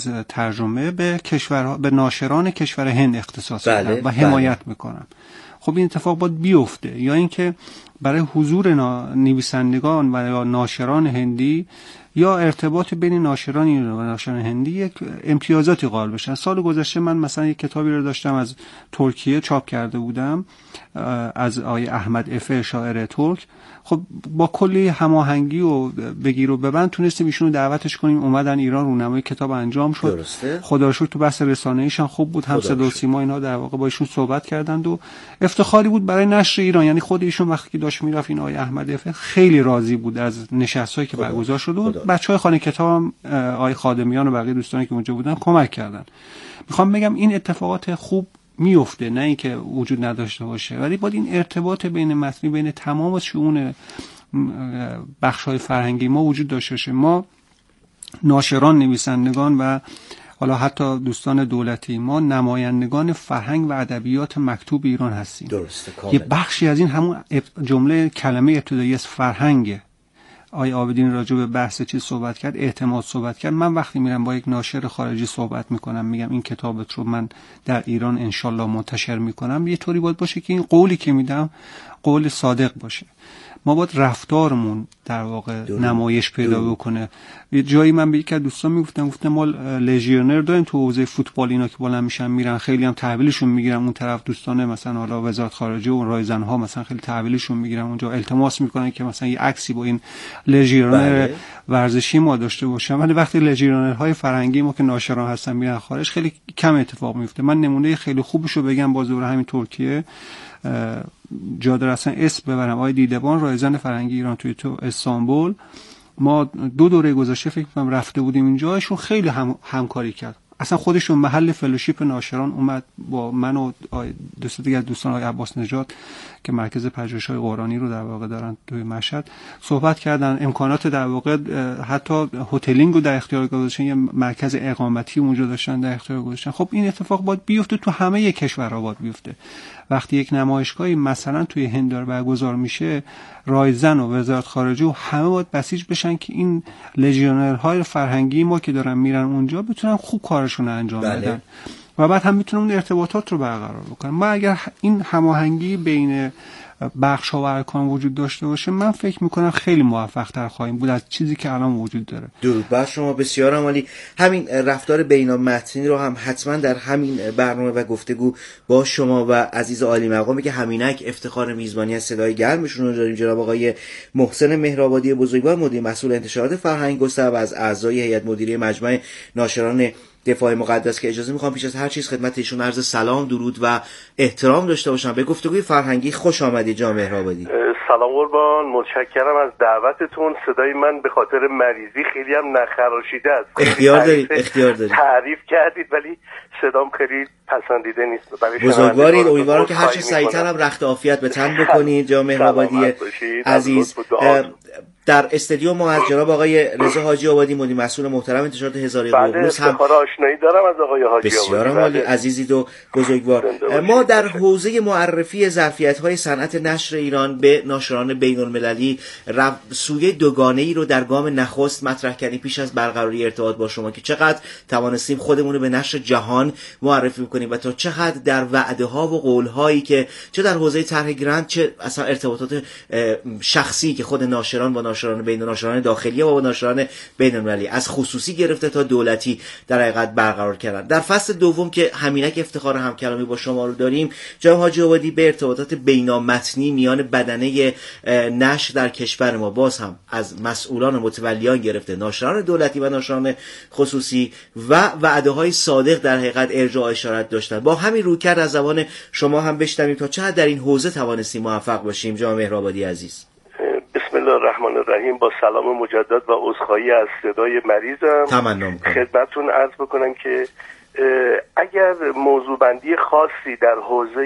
از ترجمه به کشورها، به ناشران کشور هند اختصاص دادم و حمایت میکنم. خب این اتفاق باید بیفته، یا اینکه برای حضور نویسندگان و یا ناشران هندی یا ارتباط بین ناشران ایرانی و ناشران هندی یک امتیازاتی قائل بشن. سال گذشته من مثلا یک کتابی رو داشتم از ترکیه چاپ کرده بودم، از آقای احمد افه شاعر ترک. خب با کلی هماهنگی و بگیر و ببند تونستیم ایشونو دعوتش کنیم، اومدن ایران، رونمایی کتاب انجام شد. درسته. خدا رو شکر تو بحث رسانه‌ایشان خوب بود، هم صدا و سیما اینا در واقع با ایشون صحبت کردند و افتخاری بود برای نشر ایران. یعنی خود ایشون وقتی که داشت میرفت این آقای احمد افه خیلی راضی بود از نشستایی که برگزار شد و بچهای خانه کتاب هم آقای خادمیان و بقیه دوستانی که اونجا بودن کمک کردن. میخوام بگم این اتفاقات خوب میفته، نه اینکه وجود نداشته باشه، ولی باید این ارتباط بین متنی بین تمام شؤون بخش‌های فرهنگی ما وجود داشته باشه. ما ناشران، نویسندگان و حالا حتی دوستان دولتی ما نمایندگان فرهنگ و ادبیات مکتوب ایران هستیم. درسته، کاملا. یه بخشی از این همون جمله کلمه ابتدایی از فرهنگه. آقای عابدین راجع به بحث چیز صحبت کرد، اعتماد صحبت کرد. من وقتی میرم با یک ناشر خارجی صحبت میکنم، میگم این کتابت رو من در ایران انشالله منتشر میکنم، یه طوری باید باشه که این قولی که میدم قول صادق باشه. ما باید رفتارمون در واقع نمایش پیدا بکنه. یه جایی من به یک از دوستان میگفتم ما لژیونر داریم تو حوزه فوتبال، اینا که بالا میشن میرن خیلی هم تحویلشون میگیرن اون طرف، دوستان مثلا حالا وزارت خارجه و رایزن ها مثلا خیلی تحویلشون میگیرن اونجا، التماس میکنن که مثلا یه عکسی با این لژیونر ورزشی ما داشته باشن. ولی وقتی لژیونرهای فرهنگی ما که ناشران هستن میرن خارج خیلی کم اتفاق میفته. من نمونه خیلی خوبشو بگم، با زور همین ترکیه جا داره اصلا اسم ببرم، آقای دیدبان رایزن فرهنگی ایران توی استانبول، ما 2 دوره گذشته فکر کنم رفته بودیم اینجا، ایشون خیلی همکاری کرد. اصلا خودشون محل فلوشیپ ناشران اومد با من و دیگه دوستان آقای عباس نژاد که مرکز پژوهش‌های قرآنی رو در واقع دارن توی مشهد صحبت کردن، امکانات در واقع حتی هتلینگ رو در اختیار گذاشتن، یه مرکز اقامتی اونجا داشتن در اختیار گذاشتن. خب این اتفاق باید بیفته تو همه کشورها باید بیفته. وقتی یک نمایشگاهی مثلا توی هند داره برگزار میشه، رایزن و وزارت خارجه و همه باید بسیج بشن که این لژیونرهای فرهنگی ما که دارن میرن اونجا بتونن خوب کارشون رو انجام بدن و بعد هم میتونن اون ارتباطات رو برقرار بکنن. ما اگر این هماهنگی بین بخش‌ها و ارکان وجود داشته باشه، من فکر میکنم خیلی موفق‌تر خواهیم بود از چیزی که الان وجود داره. درود بر شما، بسیار عالی. همین رفتار بین‌المتنی رو هم حتما در همین برنامه و گفتگو با شما و عزیز عالی مقامی که همینک افتخار میزبانی از صدای گرمشون رو داریم، جناب آقای محسن مهرآبادی بزرگوار، مدیر مسئول انتشارات فرهنگ گستر و از اعضای هیئت مدیره مجمع ناشران دفاع مقدس، که اجازه میخوام پیش از هر چیز خدمت ایشون عرض سلام، درود و احترام داشته باشم. به گفتگوی فرهنگی خوش آمدید جناب مهرآبادی. سلام قربان، متشکرم از دعوتتون. صدای من به خاطر مریضی خیلی هم نخراشیده است. اختیار دارید. تعریف کردید ولی صدام خیلی پسندیده نیست. بزرگوارید، امیدوارم که هر چه سریعتر هم رخت عافیت به تن بکنید جناب مهرآبادی عزیز. در استودیو ما از جناب آقای رضا حاجی آبادی، مدیر مسئول محترم انتشارات هزاره ققنوس هم آشنایی دارم از آقای حاجی آبادی. بسیار عالی، عزیزید و بزرگوار. ما در حوزه معرفی ظرفیت‌های صنعت نشر ایران به ناشران بین‌المللی سویه دوگانه‌ای رو در گام نخست مطرح کردیم پیش از برقراری ارتباط با شما که چقدر توانستیم خودمون رو به نشر جهان معرفی کنیم و تا چقدر در وعده‌ها و قول‌هایی که چه در حوزه طرح گرند چه اصلا ارتباطات شخصی که خود ناشران با ناشران بین ناشران داخلی و با ناشران بین‌المللی از خصوصی گرفته تا دولتی در حقیقت برقرار کردن. در فصل دوم که همینک افتخار همکلامی با شما رو داریم، جناب حاجی آبادی به ارتباطات بین‌متنی میان بدنه نشر در کشور ما باز هم از مسئولان متولیان گرفته ناشران دولتی و ناشران خصوصی و وعده‌های صادق در حقیقت ارجاع اشارت داشتن. با همین رویکرد از زبان شما هم بشنویم تا چقدر در این حوزه توانستیم موفق باشیم جناب مهرآبادی عزیز. بسم الله الرحمن الرحیم. با سلام مجدد و عذرخواهی از صدای مریضم خدمتتون عرض بکنم که اگر موضوع بندی خاصی در حوزه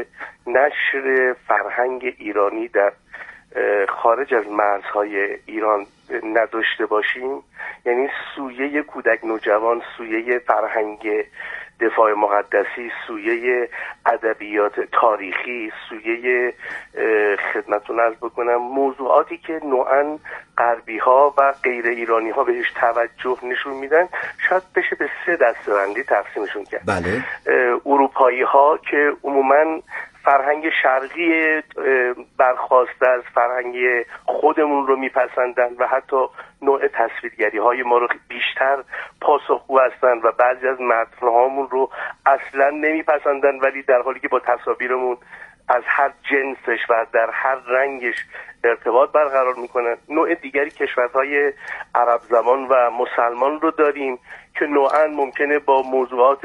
نشر فرهنگ ایرانی در خارج از مرزهای ایران نداشته باشیم، یعنی سویه کودک نوجوان، سویه فرهنگ دفاع مقدسی، سویه ادبیات تاریخی، سویه خدمتتون عرض بکنم موضوعاتی که نوعاً غربی ها و غیر ایرانی ها بهش توجه نشون میدن، شاید بشه به 3 دسته‌بندی تقسیمشون کرد. بله. اروپایی ها که عموماً فرهنگ شرقی برخواسته از فرهنگ خودمون رو میپسندن و حتی نوع تصویرگری های ما رو بیشتر پاسخگو هستن و بعضی از متن‌هامون رو اصلا نمیپسندن، ولی در حالی که با تصاویرمون از هر جنسش و در هر رنگش ارتباط برقرار میکنن. نوع دیگری کشورهای عرب زمان و مسلمان رو داریم که نوعاً ممکنه با موضوعات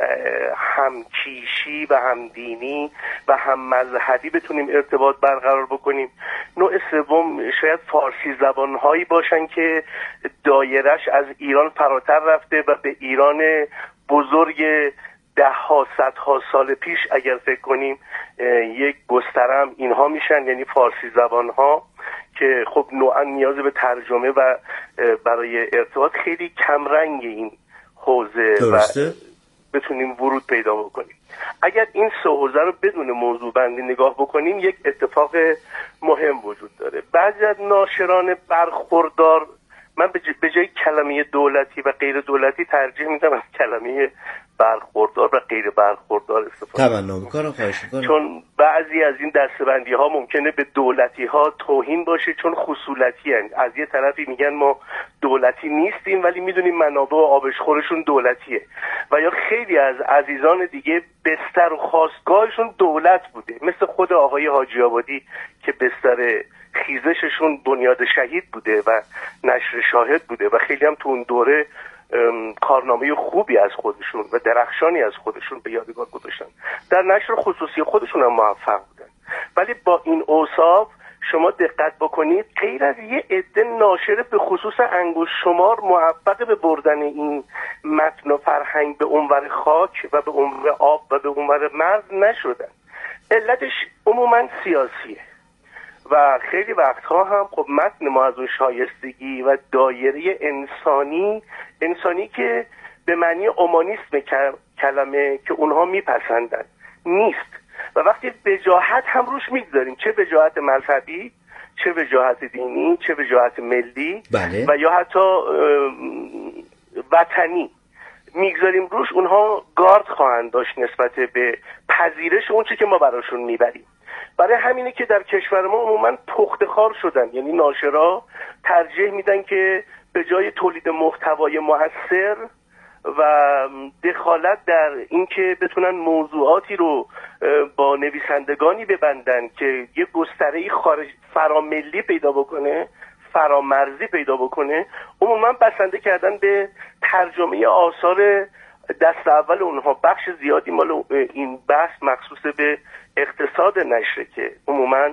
همکیشی و همدینی و هم مذهبی بتونیم ارتباط برقرار بکنیم. نوع سوم شاید فارسی زبانهایی باشن که دایرش از ایران فراتر رفته و به ایران بزرگ 10 ها 100 ها سال پیش اگر فکر کنیم یک گسترم اینها میشن، یعنی فارسی زبانها که خب نوعا نیاز به ترجمه و برای ارتباط خیلی کمرنگ این حوزه درسته. و بتونیم ورود پیدا بکنیم. اگر این 3 حوزه رو بدون موضوع بندی نگاه بکنیم یک اتفاق مهم وجود داره. بعضی از ناشران برخوردار، من به جای کلمه دولتی و غیر دولتی ترجیح میدم از کلمه برخوردار و غیر برخوردار استفاده تمنا میکنم. خواهش میکنم. چون بعضی از این دسته‌بندی ها ممکنه به دولتی ها توهین باشه، چون خصولتی هستند. از یه طرفی میگن ما دولتی نیستیم ولی میدونیم منابع و آبشخورشون دولتیه، و یا خیلی از عزیزان دیگه بستر و خواستگاهشون دولت بوده، مثل خود آقای حاجی آبادی که بستر خیزششون بنیاد شهید بوده و نشر شاهد بوده و خیلی هم تو اون دوره کارنامه خوبی از خودشون و درخشانی از خودشون به یادگار گذاشتن، در نشر خصوصی خودشون هم موفق بودن. ولی با این اوصاف شما دقت بکنید غیر از یه عده ناشر به خصوص انگشت شمار موفق به بردن این متن و فرهنگ به اونور خاک و به اونور آب و به اونور مرز نشدن. علتش عموما سیاسیه و خیلی وقتها هم خب متن ما از اون شایستگی و دایره انسانی که به معنی اومانیسم کلمه که اونها میپسندن نیست، و وقتی وجاهت هم روش میگذاریم، چه وجاهت مذهبی، چه وجاهت دینی، چه وجاهت ملی، بله. و یا حتی وطنی میگذاریم روش، اونها گارد خواهند داشت نسبت به پذیرش اون چی که ما براشون میبریم. برای همینه که در کشور ما عموما پخته‌خوار شدن، یعنی ناشرا ترجیح میدن که به جای تولید محتوای مؤثر و دخالت در اینکه بتونن موضوعاتی رو با نویسندگانی ببندن که یه گستره‌ای فراملی پیدا بکنه، فرامرزی پیدا بکنه، عموما بسنده کردن به ترجمه آثار دست اول اونها. بخش زیادی مال این بحث مخصوص به اقتصاد نشره که عموما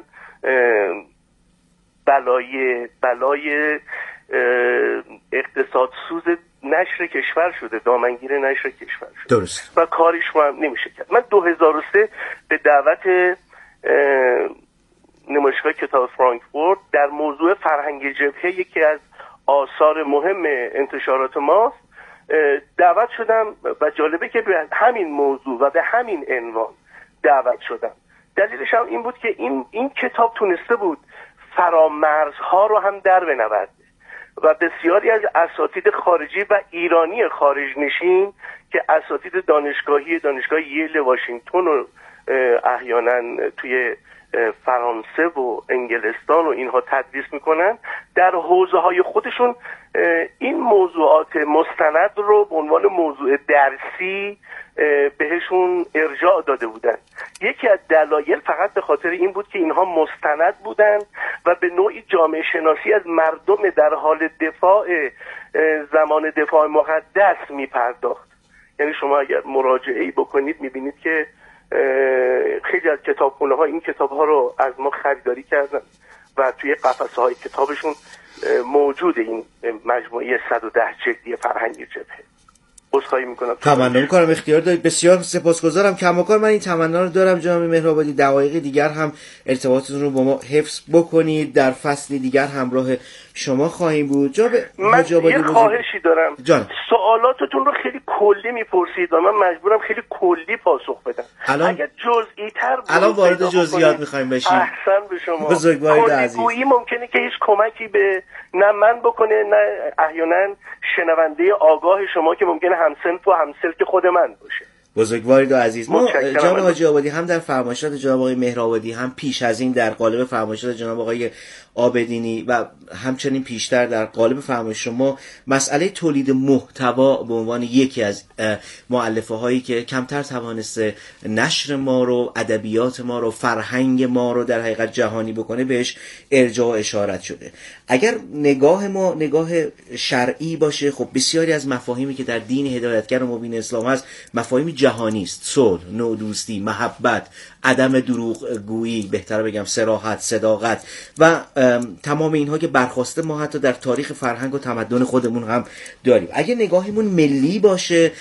بلای اقتصاد سوز نشر کشور شده، دامنگیر نشر کشور شده. درست. و کاریش رو هم نمیشه کرد. من 2003 به دعوت نمایشگاه کتاب فرانکفورت در موضوع فرهنگ جبهه، یکی از آثار مهم انتشارات ماست، دعوت شدم و جالبه که به همین موضوع و به همین عنوان دعوت شدم. دلیلش هم این بود که این کتاب تونسته بود فرامرزها رو هم در بنورده و بسیاری از اساتید خارجی و ایرانی خارج نشین که اساتید دانشگاه ییل واشنگتن و احیانا توی فرانسه و انگلستان و اینها تدریس میکنن، در حوزه های خودشون این موضوعات مستند رو به عنوان موضوع درسی بهشون ارجاع داده بودن. یکی از دلایل فقط به خاطر این بود که اینها مستند بودن و به نوعی جامعه شناسی از مردم در حال دفاع زمان دفاع مقدس میپرداخت. یعنی شما اگر مراجعه‌ای بکنید میبینید که خیلی از کتابخونه ها این کتاب ها رو از ما خریداری کردن و توی قفسه های کتابشون موجود این مجموعه 110 جلدی فرهنگ جبهه. عذرخواهی میکنم. تمنا میکنم اختیار دارید. بسیار سپاسگزارم. کماکان من این تمنا رو دارم جناب مهرآبادی، دقایق دیگر هم ارتباطتون رو با ما حفظ بکنید، در فصل دیگر همراه شما خواهیم بود. من یه خواهشی دارم، سوالاتتون رو خیلی کلی میپرسید و من مجبورم خیلی کلی پاسخ بدم. اگر جزئی تر الان وارد جزئیات میخوایم بشیم. احسن به شما. بزرگوارید عزیز. کلیگویی ممکنه که هیچ کمکی به نه من بکنه نه احیانا شنونده آگاه شما که ممکنه همسنف و همسلک خود من باشه. بزرگوارید و عزیز، ما جناب حاجی آبادی هم در فرمایشات جناب آقای مهرآبادی هم پیش از این در قالب فرمایشات جناب آقای آبدینی و همچنین پیشتر در قالب فرمایش شما مسئله تولید محتوا به عنوان یکی از مؤلفه هایی که کمتر توانسته نشر ما رو، ادبیات ما رو، فرهنگ ما رو در حقیقت جهانی بکنه بهش ارجاع و اشارت شده. اگر نگاه ما نگاه شرعی باشه، خب بسیاری از مفاهیمی که در دین هدایتگر و مبین اسلام هست مفاهیم جهانی است: صلح، نودوستی، محبت، عدم دروغ گویی، بهتره بگم صراحت، صداقت و تمام اینها که برخواسته ما حتی در تاریخ فرهنگ و تمدن خودمون هم داریم. اگه نگاهمون ملی باشه،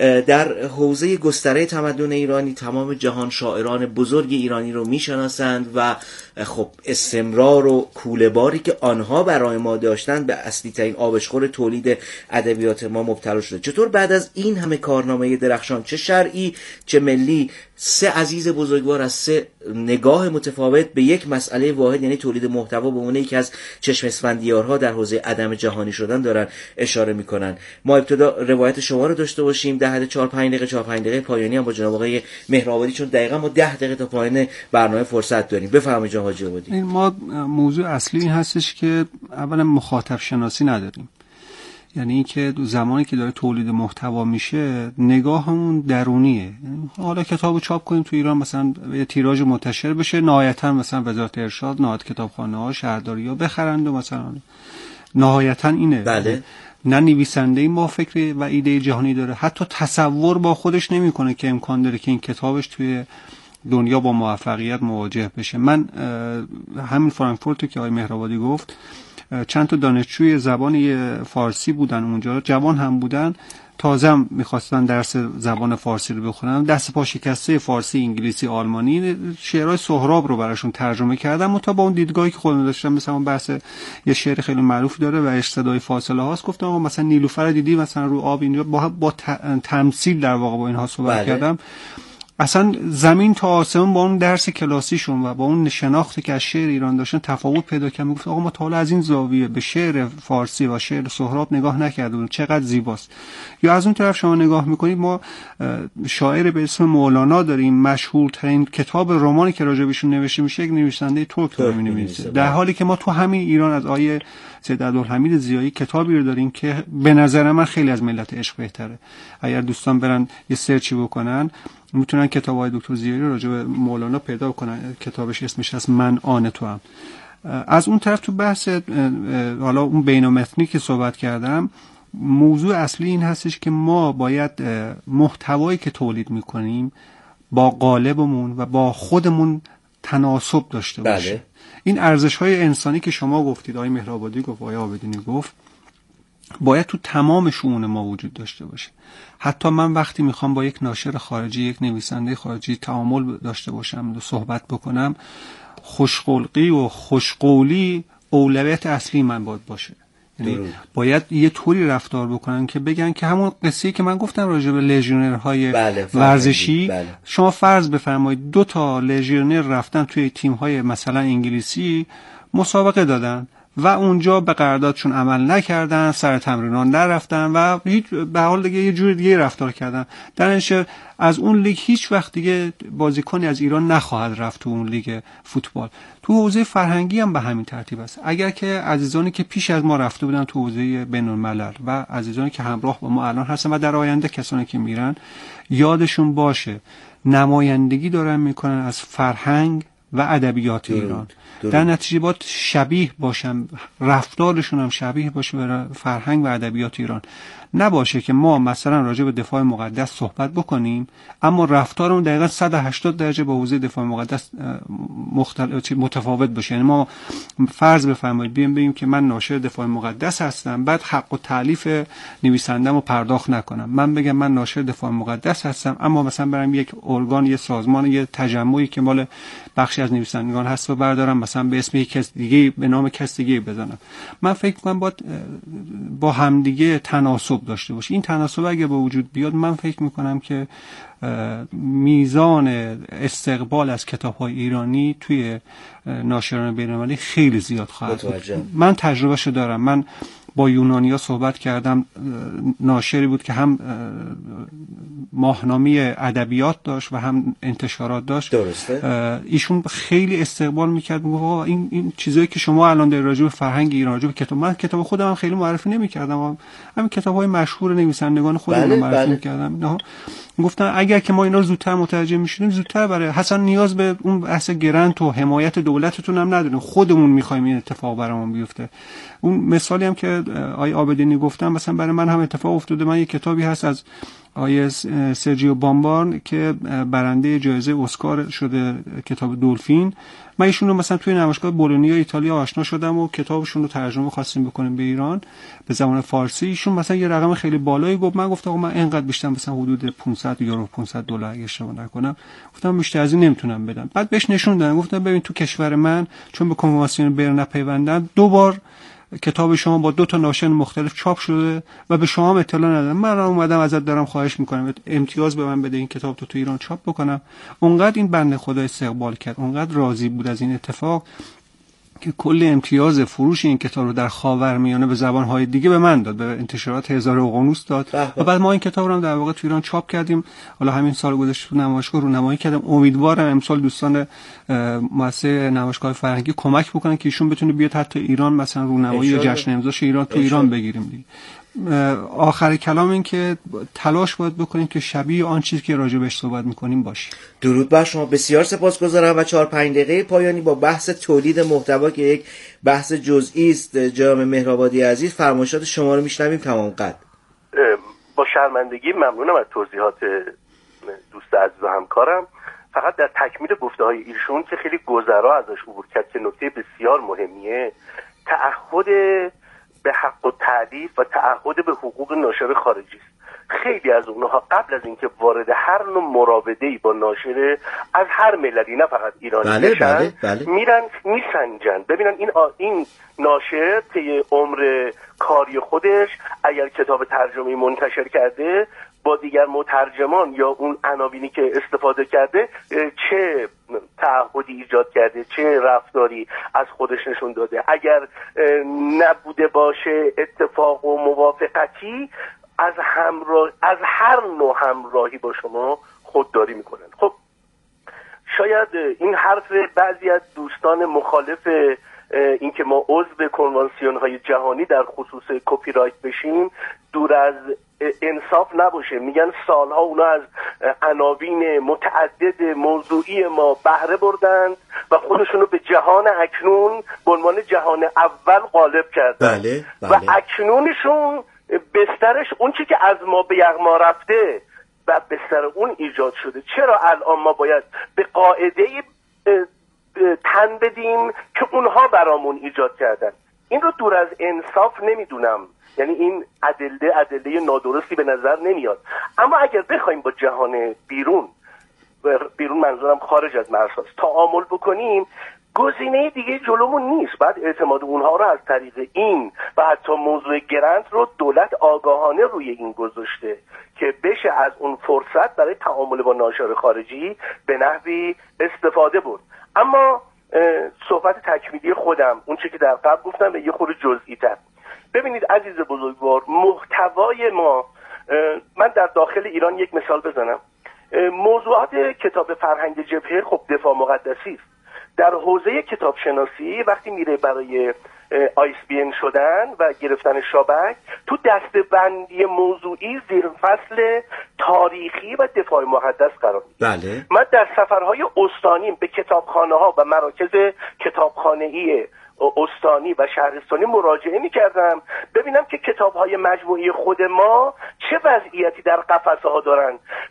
در حوزه گستره تمدن ایرانی تمام جهان شاعران بزرگ ایرانی رو میشناسند و خب استمرار و کوله‌باری که آنها برای ما داشتن به اصلی ترین آبشخور تولید ادبیات ما مبتلا شده. چطور بعد از این همه کارنامه درخشان، چه شرعی چه ملی، سه عزیز بزرگوار از سه نگاه متفاوت به یک مسئله واحد یعنی تولید محتوا به عنوان یکی از چشم اسفندیارها در حوزه عدم جهانی شدن دارن اشاره میکنن. ما ابتدا روایت شما رو داشته باشیم، در حد 4-5 دقیقه پایانی هم با جناب آقای مهرآبادی، چون دقیقاً ما 10 دقیقه تا پایان برنامه فرصت داریم. بفرمایید جناب حاجی آبادی. ما موضوع اصلی این هستش که اولا مخاطب شناسی نداریم، یعنی اینکه زمانی که داره تولید محتوا میشه نگاهمون درونیه. حالا کتابو چاپ کنیم تو ایران مثلا یه تیراژ منتشر بشه، نهایتا مثلا وزارت ارشاد، نهاد کتابخانه‌ها، شهرداری‌ها بخرند و مثلا نهایتا اینه. بله. نه نویسنده ما فکر و ایده جهانی داره، حتی تصور با خودش نمیکنه که امکان داره که این کتابش توی دنیا با موفقیت مواجه بشه. من همین فرانکفورت که آقای مهرآبادی گفت، چند تا دانشجوی زبان فارسی بودن اونجا، جوان هم بودن، تازه هم میخواستن درس زبان فارسی رو بخونن، دست پا شکسته فارسی، انگلیسی، آلمانی، شعرهای سهراب رو براشون ترجمه کردم متا با اون دیدگاهی که خودم داشتم. مثلا بحث یه شعر خیلی معروف داره و اش صدای فاصله هاست، گفتم آقا مثلا نیلوفر دیدی مثلا رو آب اینجا، با تمثیل در واقع با اینها صحبت کردم. اصلا زمین تا آسمون با اون درس کلاسیشون و با اون شناختی که از شعر ایران داشتن تفاوت پیدا کردن. میگفت آقا ما تا حالا از این زاویه به شعر فارسی و شعر سهراب نگاه نکرده بودیم، چقدر زیباست. یا از اون طرف شما نگاه میکنید، ما شاعر به اسم مولانا داریم، مشهورترین کتاب رمانی که راجع بهشون نوشته میشه یک نویسنده ترک می‌نویسه، در حالی که ما تو همین ایران از آیه سید عبدالحمید ضیایی کتابی رو داریم که به نظر من خیلی از ملت عشق بهتره. اگر دوستان برن یه سرچی بکنن میتونن کتاب‌های دکتر ضیایی رو راجع به مولانا پیدا کنن. کتابش اسمش از من آن تو هم. از اون طرف تو بحث حالا اون بین‌المتنی که صحبت کردم، موضوع اصلی این هستش که ما باید محتوایی که تولید میکنیم با قالبمون و با خودمون تناسب داشته باشه. بله. این ارزش‌های انسانی که شما گفتید، آقای مهرآبادی گفت، آقای آبدینی گفت، باید تو تمام شؤون ما وجود داشته باشه. حتی من وقتی میخوام با یک ناشر خارجی، یک نویسنده خارجی تعامل داشته باشم و صحبت بکنم، خوشخلقی و خوشقولی اولویت اصلی من باشه. یعنی باید یه طوری رفتار بکنن که بگن که همون قصه‌ای که من گفتم راجع به لژیونرهای ورزشی، شما فرض بفرمایید 2 تا لژیونر رفتن توی تیم‌های مثلا انگلیسی مسابقه دادن و اونجا به قراردادشون عمل نکردن، سر تمرینان نرفتن و هیچ به حال دیگه یه جور دیگه رفتار کردن. در نتیجه از اون لیگ هیچ وقت دیگه بازیکنی از ایران نخواهد رفت تو اون لیگ فوتبال. تو حوزه فرهنگی هم به همین ترتیب است. اگر که عزیزانی که پیش از ما رفته بودن تو حوزه بین‌الملل و عزیزانی که همراه با ما الان هستن و در آینده کسانی که میرن، یادشون باشه نمایندگی دارن میکنن از فرهنگ و ادبیات ایران. در نتیجه باید شبیه باشن، رفتارشون هم شبیه باشه به فرهنگ و ادبیات ایران. نباشه که ما مثلا راجع به دفاع مقدس صحبت بکنیم اما رفتارمون دقیقاً 180 درجه با حوزه دفاع مقدس متفاوت باشه. یعنی ما فرض بفرمایید بگیم که من ناشر دفاع مقدس هستم، بعد حق و تألیف نویسنده‌مو پرداخت نکنم. من بگم من ناشر دفاع مقدس هستم اما مثلا برم یک ارگان، یه سازمان، یه تجمعی که مال بخشی از نویسندگان هست و بردارم مثلا به اسم یک کس دیگه، به نام کس دیگه بزنم. من فکر می‌کنم با همدیگه تناسب داشته باشه. این تناسب اگه به وجود بیاد، من فکر می‌کنم که میزان استقبال از کتاب‌های ایرانی توی ناشران بین‌المللی خیلی زیاد خواهد بود. من تجربهشو دارم. من با یونانی‌ها صحبت کردم. ناشری بود که هم ماهنامه ادبیات داشت و هم انتشارات داشت. درسته. ایشون خیلی استقبال می‌کرد. این چیزایی که شما الان در راجع به فرهنگ ایران، راجع به کتاب، من کتاب خودم هم خیلی معرفی نمی‌کردم. همین کتاب‌های مشهور نویسندگان خودم رو معرفی می‌کردم. گفتن اگر که ما اینا رو زودتر متوجه می‌شدیم، زودتر برای حسن نیاز به اون بحث گرانت و حمایت دولتتون هم نداریم، خودمون می‌خوایم این اتفاق برامون بیفته. اون مثالی هم که آقای عابدینی گفتم، مثلا برای من هم اتفاق افتاده. من یک کتابی هست از آقای سرجیو بامبارن که برنده جایزه اسکار شده، کتاب دولفین. من ایشون رو مثلا توی نمایشگاه بولونیا ایتالیا آشنا شدم و کتابشون رو ترجمه خواستیم بکنیم به ایران به زبان فارسی. ایشون مثلا یه رقم خیلی بالایی گفت. من گفتم من اینقدر بیشتر، مثلا حدود 500 یورو 500 دلار اگه اشتباه نکنم، گفتم بیشتر از این نمیتونم بدم. بعد بهش نشون دادم، گفتم ببین تو کشور من چون به کنوانسیون برن نپیوندن، 2 بار کتاب شما با 2 تا ناشر مختلف چاپ شده و به شما هم اطلاع ندادم. من اومدم ازت دارم خواهش میکنم امتیاز به من بده، این کتاب تو ایران چاپ بکنم. اونقدر این بنده خدا استقبال کرد، اونقدر راضی بود از این اتفاق که کل امتیاز فروش این کتاب رو در خاورمیانه به زبان‌های دیگه به من داد، به انتشارات هزار اقیانوس داد. و بعد ما این کتاب رو هم در واقع تو ایران چاپ کردیم. حالا همین سال گذشته تو نمایشگاه رونمایی کردم. امیدوارم امسال دوستان مؤسسه نمایشگاه فرهنگی کمک بکنن که ایشون بتونه بیاد حتی ایران، مثلا رونمایی یا جشن امضاش ایران تو ایران بگیریم دیگه. آخر کلام این که تلاش باید بکنیم که شبیه آن چیزی که راجع بهش صحبت میکنیم باشیم. درود بر شما. بسیار سپاسگزارم. و 4-5 دقیقه پایانی با بحث تولید محتوا که یک بحث جزئی است. جناب مهرآبادی عزیز، فرمایشات شما رو میشنویم تمام قد. با شرمندگی ممنونم از توضیحات دوست عزیز و همکارم. فقط در تکمیل گفته‌های ایشون که خیلی گذرا ازش عبور کرد که نکته بسیار مهمیه، تعهد به حق و تألیف و تعهد به حقوق ناشر خارجی است. خیلی از اونها قبل از اینکه وارد هر نوع مراوده‌ای با ناشر از هر ملتی، نه فقط ایرانی بشن، میرن میسنجن ببینن این ناشر طی عمر کاری خودش اگر کتاب ترجمه منتشر کرده با دیگر مترجمان یا اون عناوینی که استفاده کرده چه تعهدی ایجاد کرده، چه رفتاری از خودش نشون داده. اگر نبوده باشه اتفاق و موافقتی، از هر نوع همراهی با شما خودداری میکنن. خب شاید این حرف بعضی از دوستان مخالف این که ما عضو کنوانسیون های جهانی در خصوص کپی رایت بشیم دور از انصاف نباشه. میگن سالها اونا از عناوین متعدد موضوعی ما بهره بردن و خودشونو به جهان اکنون به عنوان جهان اول غالب کردن. بله. و اکنونشون بسترش اون چی که از ما به یغما رفته و بستر اون ایجاد شده. چرا الان ما باید به قاعده‌ای تن بدیم که اونها برامون ایجاد کردن؟ این رو دور از انصاف نمیدونم. یعنی این ادله نادرستی به نظر نمیاد. اما اگر بخوایم با جهان بیرون منظورم خارج از مرزهاست تعامل بکنیم، گزینه دیگه جلومون نیست. بعد اعتماد اونها رو از طریق این و حتی موضوع گرانت رو دولت آگاهانه روی این گذاشته که بشه از اون فرصت برای تعامل با ناشر خارجی به نحوی استفاده برد. اما صحبت تکمیلی خودم، اون چیزی که در قبل گفتم، به یه خورده جزئی تر. ببینید عزیز بزرگوار، محتوای ما، من در داخل ایران یک مثال بزنم. موضوعات کتاب فرهنگ جبهه خب دفاع مقدسی است. در حوزه کتاب شناسی وقتی میره برای ISBN شدن و گرفتن شابک، تو دسته‌بندی موضوعی زیر فصل تاریخی و دفاع مقدس قرار میده. بله. من در سفرهای استانی به کتابخانه ها و مراکز کتابخانه‌ای استانی و شهرستانی مراجعه می‌کردم ببینم که کتاب‌های مجموعی خود ما چه وضعیتی در قفسه‌ها دارن.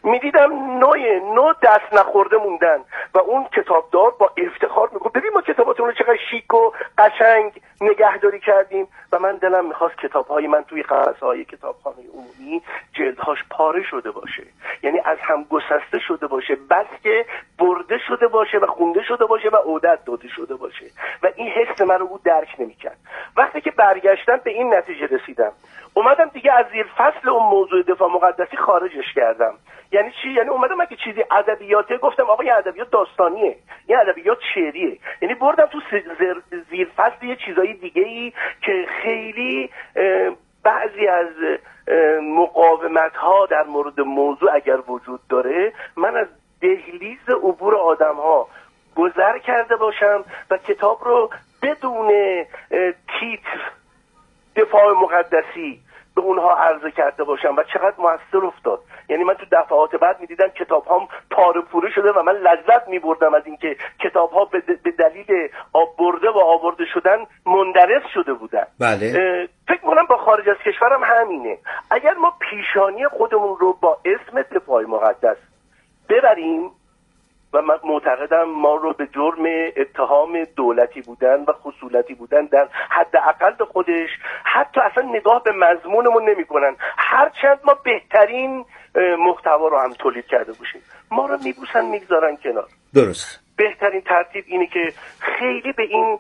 میدیدم نوع دست نخورده موندن و اون کتابدار با افتخار میگفت ببین ما کتاباتون رو چقدر شیک و قشنگ نگهداری کردیم و من دلم میخواست کتابهای من توی قفسه‌های کتابخانه عمومی جلدهاش پاره شده باشه، یعنی از هم گسسته شده باشه، بس که برده شده باشه و خونده شده باشه و عودت داده شده باشه و این حس من رو بود درک نمی‌کرد. وقتی که برگشتم به این نتیجه رسیدم، اومدم دیگه از زیر فصل اون موضوع دفاع مقدسی خارجش کردم. یعنی چی؟ یعنی اومدم اگه چیزی ادبیاته گفتم آقا این ادبیات داستانیه، این ادبیات شعریه، یعنی بردم تو زیر فصل یه چیزای دیگه‌ای که خیلی بعضی از مقاومت‌ها در مورد موضوع اگر وجود داره من از دهلیز عبور آدم‌ها گذر کرده باشم و کتاب رو بدون تیتر دفاع مقدسی به اونها عرضه کرده باشم و چقدر موثر افتاد. یعنی من تو دفعات بعد میدیدم کتاب هام پاره پوره شده و من لذت میبردم از اینکه کتاب ها به دلیل آب برده و آورده شدن مندرس شده بودن. بله. فکر میکنم با خارج از کشورم همینه. اگر ما پیشانی خودمون رو با اسم دفاع مقدس ببریم و من معتقدم ما رو به جرم اتهام دولتی بودن و خصولتی بودن در حد اقل خودش حتی اصلا نگاه به مضمونمون نمی کنن، هرچند ما بهترین محتوا رو هم تولید کرده باشیم ما رو میبوسن میگذارن کنار. درست. بهترین ترتیب اینه که خیلی به این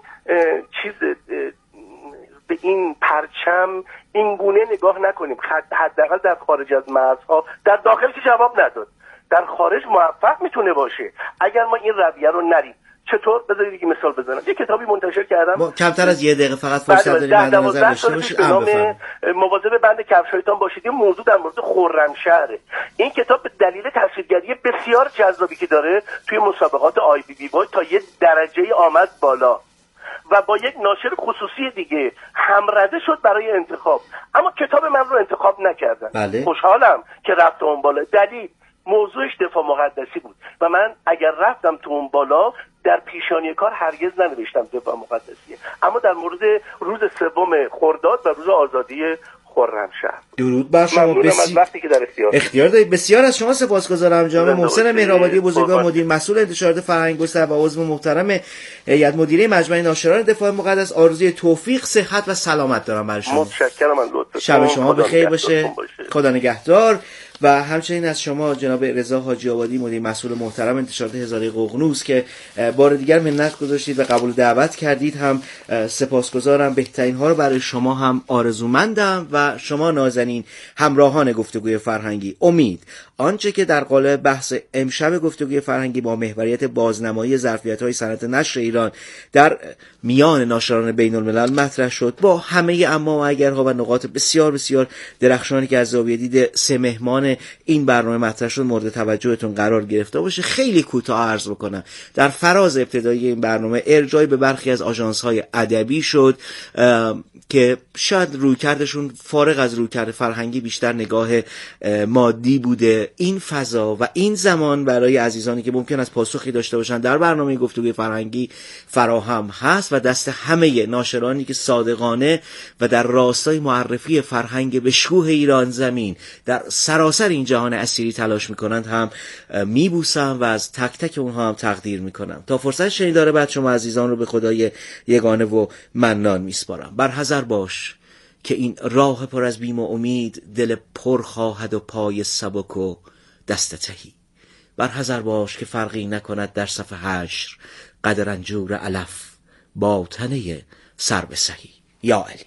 به این پرچم این گونه نگاه نکنیم، حداقل در خارج از مرزها. در داخل که جواب نداد، در خارج موفق میتونه باشه اگر ما این رویه رو نریم. چطور؟ بذارید یک مثال بزنم. یه کتابی منتشر کردم کمتر از یه دقیقه فقط فرصت داریم مد نظر داشته باشید. مواظب بند کفشایتان باشید. یه موضوع در مورد خرمشهره. این کتاب به دلیل تصویرگری بسیار جذابی که داره توی مسابقات IBBY تا یه درجه آمد بالا و با یک ناشر خصوصی دیگه همرده شد برای انتخاب، اما کتاب من رو انتخاب نکردن. بله. خوشحالم که رفت اون بالا. دلیل موضوعش دفاع مقدسی بود و من اگر رفتم تو اون بالا در پیشانی کار هرگز ننوشتم دفاع مقدسیه، اما در مورد روز 3 خرداد و روز آزادی خرمشهر. درود بر شما. از وقتی که در اختیار دارید. بسیار از شما سپاسگزارم جناب محسن مهرآبادی بزرگوار، مدیر مسئول انتشارات فرهنگ گستر و عضو محترم هیئت مدیره مجمع ناشران دفاع مقدس. آرزوی توفیق، صحت و سلامت دارم برای شما. متشکرم. من لطفاً شب شما بخیر باشه. خدا نگهدار. و همچنین از شما جناب رضا حاجی آبادی، مدیر مسئول محترم انتشارات هزاره ققنوس که بار دیگر منت گذاشتید و قبول دعوت کردید هم سپاسگزارم. بهترین ها رو برای شما هم آرزومندم و شما نازنین همراهان گفتگوی فرهنگی. امید آنچه که در قالب بحث امشب گفتگوی فرهنگی با محوریت بازنمایی ظرفیت‌های صنعت نشر ایران در میان ناشران بین الملل مطرح شد با همه اما و اگرها و نقاط بسیار بسیار درخشانی که از زاویه دید 3 مهمان این برنامه مطرح شد مورد توجهتون قرار گرفته باشه. خیلی کوتاه عرض بکنم در فراز ابتدایی این برنامه ارجاعی به برخی از آژانس‌های ادبی شد که شاید رویکردشون فارغ از رویکرد فرهنگی بیشتر نگاه مادی بوده. این فضا و این زمان برای عزیزانی که ممکن است پاسخی داشته باشن در برنامه گفتگوی فرهنگی فراهم هست و دست همه ناشرانی که صادقانه و در راستای معرفی فرهنگ بشکوه ایران زمین در سراسر این جهان اسیری تلاش میکنند هم میبوسم و از تک تک اونها هم تقدیر میکنم. تا فرصت شنیدار بعد شما عزیزان رو به خدای یگانه و منان میسپارم. برحذر باش که این راه پر از بیم و امید دل پر خواهد و پای سبک و دست تهی. برحذر باش که فرقی نکند در صف حشر قد رنجور علف با تنه سر به سهی. یا علی.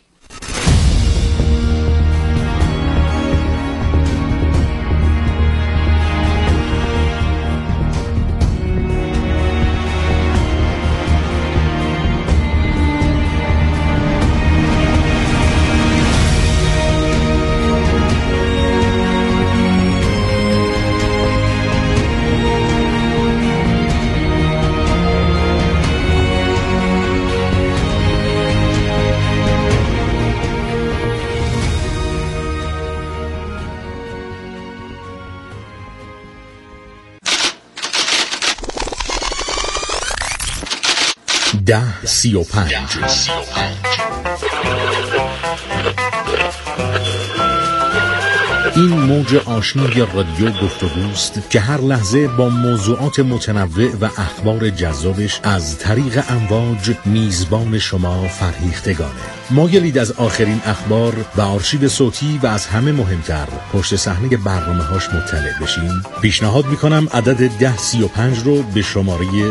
ده 35 10:35 این موج آشنای رادیو گفتگوست که هر لحظه با موضوعات متنوع و اخبار جذابش از طریق امواج میزبان شما فرهیختگانه. مایلید از آخرین اخبار و آرشیو صوتی و از همه مهمتر پشت صحنه برنامه‌هاش مطلع بشین؟ پیشنهاد میکنم عدد 1035 رو به شماره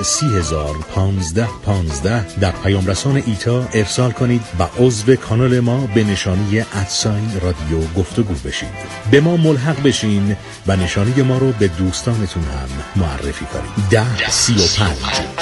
30515 در پیام رسان ایتا ارسال کنید و عضو کانال ما به نشانی @رادیو گفتگو بشید. به ما ملحق بشین و نشانی ما رو به دوستانتون هم معرفی کنید. 1035.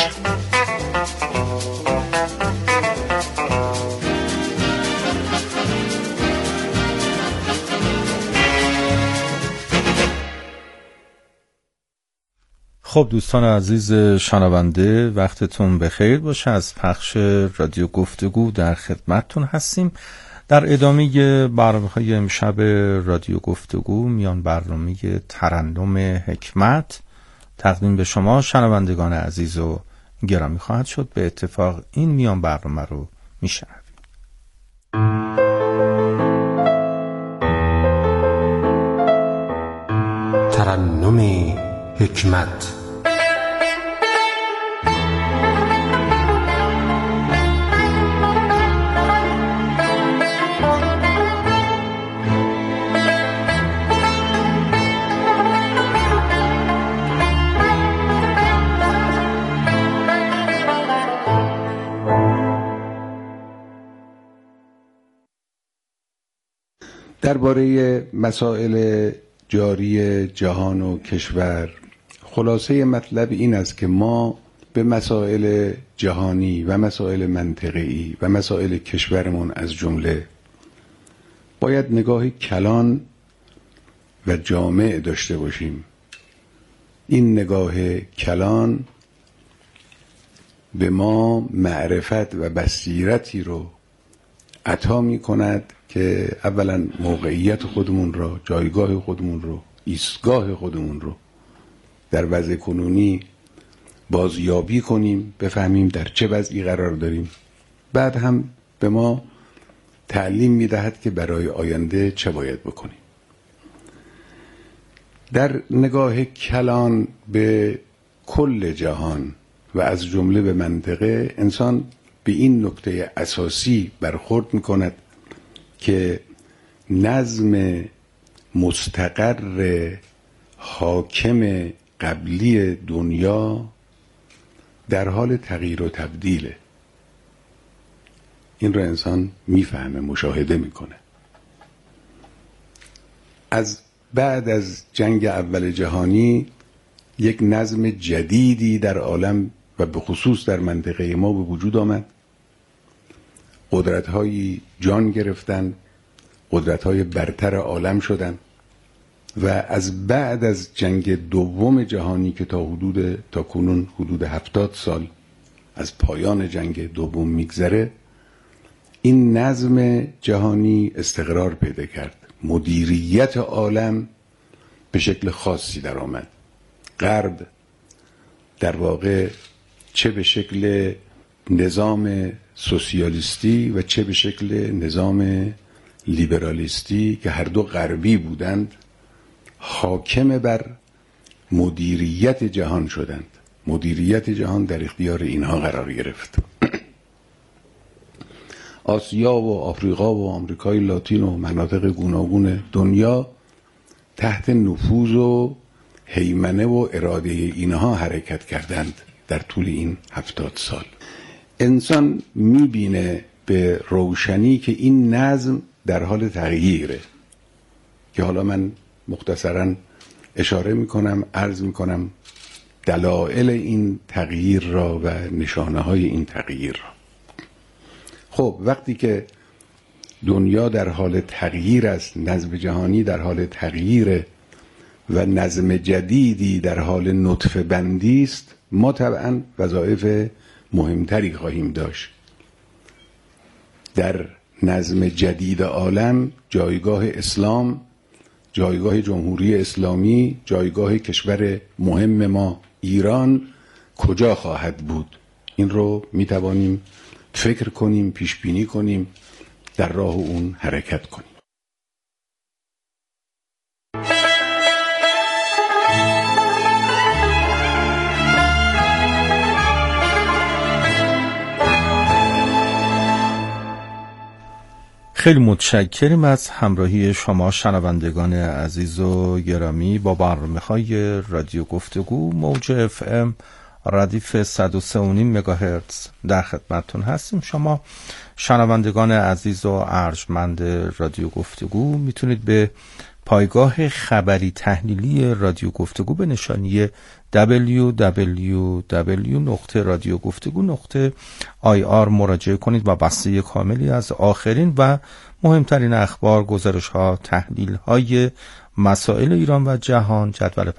خب دوستان عزیز شنونده، وقتتون بخیر باشه. از پخش رادیو گفتگو در خدمتتون هستیم. در ادامه برنامه‌های امشب رادیو گفتگو میان برنامه ترنم حکمت تقدیم به شما شنوندگان عزیز و گرامی خواهد شد. به اتفاق این میان برنامه رو میشنوید. ترنم حکمت. درباره مسائل جاری جهان و کشور خلاصه مطلب این است که ما به مسائل جهانی و مسائل منطقه‌ای و مسائل کشورمون از جمله باید نگاه کلان و جامع داشته باشیم. این نگاه کلان به ما معرفت و بصیرتی رو عطا می کند که اولا موقعیت خودمون رو، جایگاه خودمون رو، ایستگاه خودمون رو در وضع کنونی بازیابی کنیم، بفهمیم در چه وضعی قرار داریم. بعد هم به ما تعلیم میدهد که برای آینده چه باید بکنیم. در نگاه کلان به کل جهان و از جمله به منطقه، انسان به این نکته اساسی برخورد میکند که نظم مستقر حاکم قبلی دنیا در حال تغییر و تبدیله. این رو انسان میفهمه، مشاهده میکنه. از بعد از جنگ اول جهانی یک نظم جدیدی در عالم و به خصوص در منطقه ما به وجود آمد. قدرت‌هایی جان گرفتن، قدرت‌های برتر عالم شدن و از بعد از جنگ دوم جهانی که تا کنون حدود 70 سال از پایان جنگ دوم میگذره، این نظم جهانی استقرار پیدا کرد. مدیریت عالم به شکل خاصی در آمد. غرب در واقع چه به شکل نظام سوسیالیستی و چه به شکل نظام لیبرالیستی که هر دو غربی بودند، حاکم بر مدیریت جهان شدند. مدیریت جهان در اختیار اینها قرار گرفت. آسیا و آفریقا و آمریکای لاتین و مناطق گوناگون دنیا تحت نفوذ و هیمنه و اراده اینها حرکت کردند در طول این 70 سال. انسان میبینه به روشنی که این نظم در حال تغییره، که حالا من مختصراً اشاره میکنم، عرض میکنم دلایل این تغییر را و نشانه های این تغییر را. خب وقتی که دنیا در حال تغییر است، نظم جهانی در حال تغییر و نظم جدیدی در حال نطفه بندی است، ما طبعا وظایف مهمتری خواهیم داشت. در نظم جدید عالم جایگاه اسلام، جایگاه جمهوری اسلامی، جایگاه کشور مهم ما ایران کجا خواهد بود؟ این رو میتوانیم فکر کنیم، پیش بینی کنیم، در راه اون حرکت کنیم. خیلی متشکریم از همراهی شما شنوندگان عزیز و گرامی. با برنامه‌های رادیو گفتگو موج FM ردیف 103.5 مگاهرتز در خدمتتون هستیم. شما شنوندگان عزیز و ارجمند رادیو گفتگو میتونید به پایگاه خبری تحلیلی رادیو گفتگو به نشانی www.radiogفتگو.ir مراجعه کنید و بسته کاملی از آخرین و مهمترین اخبار، گزارش‌ها، تحلیل‌های مسائل ایران و جهان، جدول